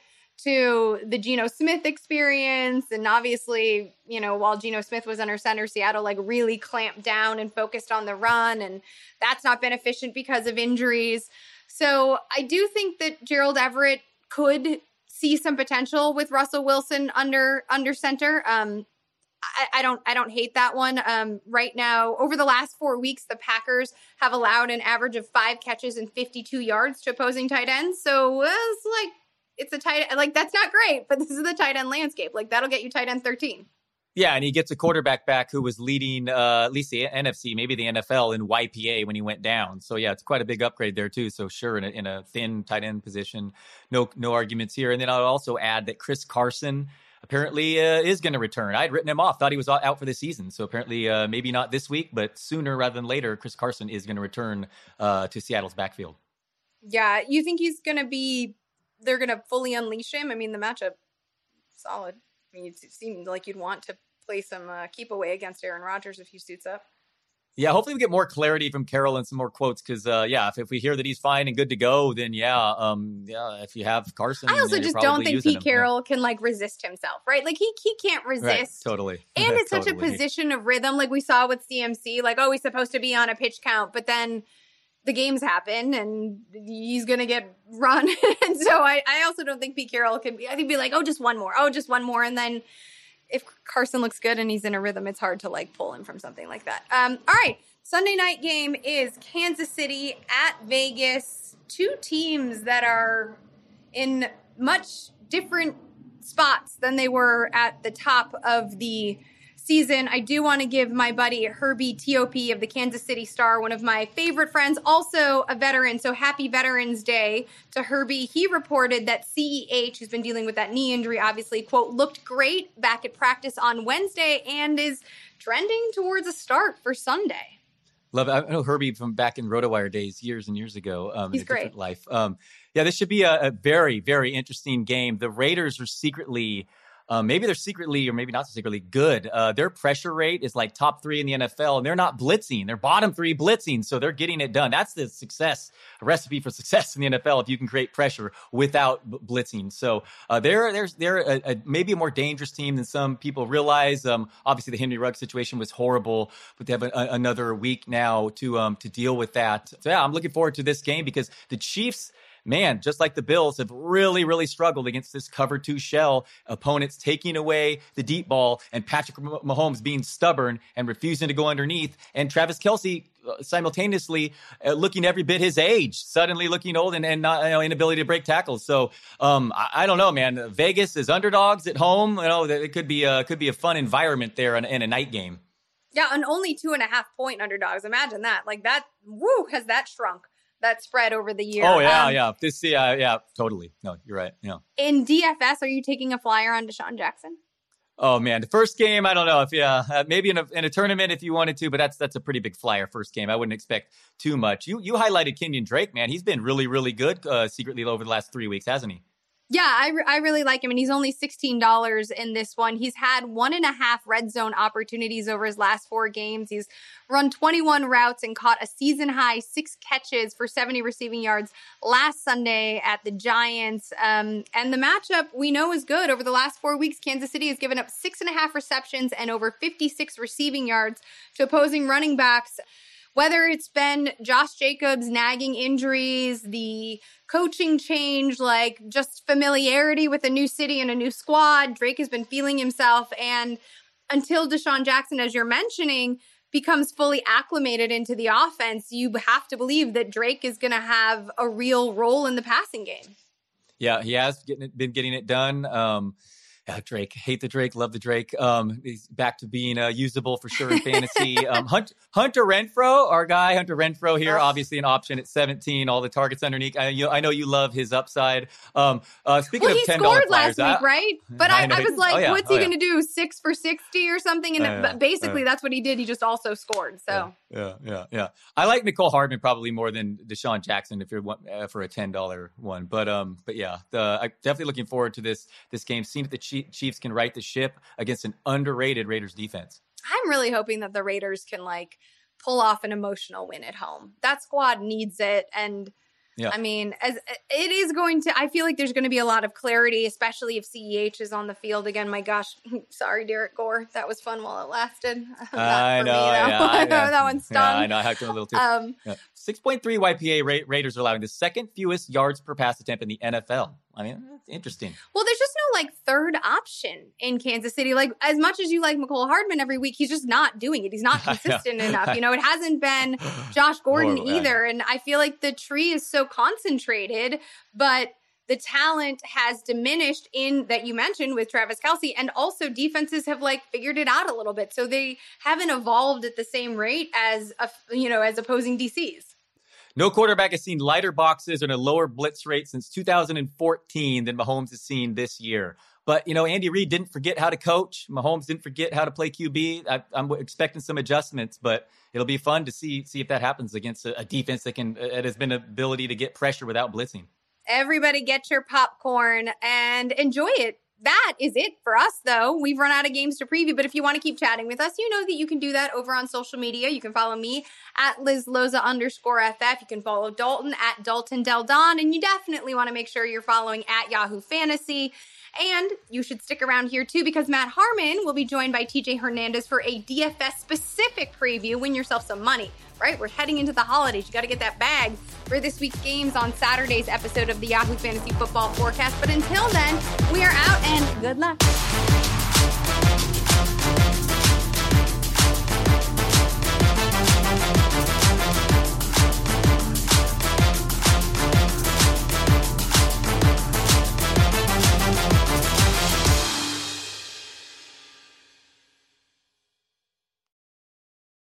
to the Geno Smith experience. And obviously, you know, while Geno Smith was under center, Seattle like really clamped down and focused on the run. And that's not been efficient because of injuries. So I do think that Gerald Everett could see some potential with Russell Wilson under under center. Um, I, I don't I don't hate that one. Um, right now, over the last four weeks, the Packers have allowed an average of five catches and fifty-two yards to opposing tight ends. So uh, it's like it's a tight like that's not great, but this is the tight end landscape. Like that'll get you tight end thirteen. Yeah, and he gets a quarterback back who was leading uh, at least the N F C, maybe the N F L in Y P A when he went down. So yeah, it's quite a big upgrade there too. So sure, in a, in a thin tight end position, no no arguments here. And then I'll also add that Chris Carson apparently uh, is going to return. I'd written him off, thought he was out for the season. So apparently uh, maybe not this week, but sooner rather than later, Chris Carson is going to return uh, to Seattle's backfield. Yeah, you think he's going to be, they're going to fully unleash him? I mean, the matchup, solid. I mean, it seemed like you'd want to play some uh, keep away against Aaron Rodgers if he suits up. Yeah, hopefully we get more clarity from Carroll and some more quotes because, uh, yeah, if, if we hear that he's fine and good to go, then yeah, um, yeah. If you have Carson, I also just don't think Pete him. Carroll yeah. can like resist himself, right? Like he he can't resist. Right, totally. And it's totally. such a position of rhythm, like we saw with C M C. Like, oh, he's supposed to be on a pitch count, but then the games happen and he's gonna get run. And so I, I also don't think Pete Carroll can be. I think be like, oh, just one more, oh, just one more, and then if Carson looks good and he's in a rhythm, it's hard to like pull him from something like that. Um, all right. Sunday night game is Kansas City at Vegas. Two teams that are in much different spots than they were at the top of the season. I do want to give my buddy Herbie T O P of the Kansas City Star, one of my favorite friends, also a veteran. So happy Veterans Day to Herbie. He reported that C E H, who's been dealing with that knee injury, obviously, quote, looked great back at practice on Wednesday and is trending towards a start for Sunday. Love it. I know Herbie from back in RotoWire days, years and years ago. Um, He's in a great. Different life. Um, yeah, this should be a, a very, very interesting game. The Raiders are secretly, um, maybe they're secretly or maybe not so secretly good. Uh, their pressure rate is like top three in the N F L, and they're not blitzing. They're bottom three blitzing, so they're getting it done. That's the success, a recipe for success in the N F L if you can create pressure without b- blitzing. So uh, they're they're they're a, a, maybe a more dangerous team than some people realize. Um, obviously, the Henry Ruggs situation was horrible, but they have a, a, another week now to um, to deal with that. So yeah, I'm looking forward to this game because the Chiefs, man, just like the Bills, have really, really struggled against this cover two shell. Opponents taking away the deep ball and Patrick Mahomes being stubborn and refusing to go underneath. And Travis Kelce uh, simultaneously uh, looking every bit his age, suddenly looking old and, and not, you know, inability to break tackles. So um, I, I don't know, man. Vegas is underdogs at home. You know, it could be a, could be a fun environment there in, in a night game. Yeah, and only two and a half point underdogs. Imagine that. Like that, woo, has that shrunk? That spread over the year. Oh, yeah, um, yeah. This, yeah, yeah, totally. No, you're right. Yeah. In D F S, are you taking a flyer on Deshaun Jackson? Oh man, the first game, I don't know if yeah, uh, maybe in a in a tournament if you wanted to, but that's that's a pretty big flyer first game. I wouldn't expect too much. You you highlighted Kenyon Drake, man. He's been really really good uh, secretly over the last three weeks, hasn't he? Yeah, I, re- I really like him, and he's only sixteen dollars in this one. He's had one and a half red zone opportunities over his last four games. He's run twenty-one routes and caught a season-high six catches for seventy receiving yards last Sunday at the Giants. Um, and the matchup we know is good. Over the last four weeks, Kansas City has given up six and a half receptions and over fifty-six receiving yards to opposing running backs. Whether it's been Josh Jacobs nagging injuries, the coaching change, like just familiarity with a new city and a new squad, Drake has been feeling himself. And until Deshaun Jackson, as you're mentioning, becomes fully acclimated into the offense, you have to believe that Drake is going to have a real role in the passing game. Yeah, he has getting it, been getting it done. Um, Uh, Drake, hate the Drake, love the Drake. Um, he's back to being uh, usable for sure in fantasy. Um, Hunt, Hunter Renfrow, our guy, Hunter Renfrow here, obviously an option at seventeen. All the targets underneath. I, you, I know you love his upside. Um, uh, speaking well, of ten dollars he scored players, last week, I, right? But I, I, I was like, oh, yeah. what's he oh, yeah. going to do? Six for sixty or something? And uh, basically, uh, that's what he did. He just also scored. So yeah, yeah, yeah. yeah. I like Nicole Hardman probably more than Deshaun Jackson if you're uh, for a ten dollars one. But um, but yeah, the, I'm definitely looking forward to this this game. Seeing if the Chiefs can right the ship against an underrated Raiders defense. I'm really hoping that the Raiders can like pull off an emotional win at home. That squad needs it. And yeah. I mean, as it is going to, I feel like there's going to be a lot of clarity, especially if C E H is on the field again. My gosh, sorry, Derek Gore. That was fun while it lasted. I know. Yeah, yeah. that one stung. Yeah, I know. I hacked him a little too. Um, yeah. six point three Y P A Ra- Raiders are allowing the second fewest yards per pass attempt in the N F L. I mean, that's interesting. Well, there's just no like third option in Kansas City. Like as much as you like Mecole Hardman every week, he's just not doing it. He's not consistent enough. You know, it hasn't been Josh Gordon oh, either. And I feel like the tree is so concentrated, but the talent has diminished in that you mentioned with Travis Kelce, and also defenses have like figured it out a little bit. So they haven't evolved at the same rate as, a, you know, as opposing D Cs. No quarterback has seen lighter boxes and a lower blitz rate since two thousand fourteen than Mahomes has seen this year. But, you know, Andy Reid didn't forget how to coach. Mahomes didn't forget how to play Q B. I, I'm expecting some adjustments, but it'll be fun to see see if that happens against a, a defense that can that has been an ability to get pressure without blitzing. Everybody get your popcorn and enjoy it. That is it for us, though. We've run out of games to preview, but if you want to keep chatting with us, you know that you can do that over on social media. You can follow me at Liz Loza underscore F F. You can follow Dalton at Dalton Del Don, and you definitely want to make sure you're following at Yahoo Fantasy. And you should stick around here, too, because Matt Harmon will be joined by T J Hernandez for a D F S-specific preview. Win yourself some money, right? We're heading into the holidays. You got to get that bag for this week's games on Saturday's episode of the Yahoo Fantasy Football Forecast. But until then, we are out, and good luck.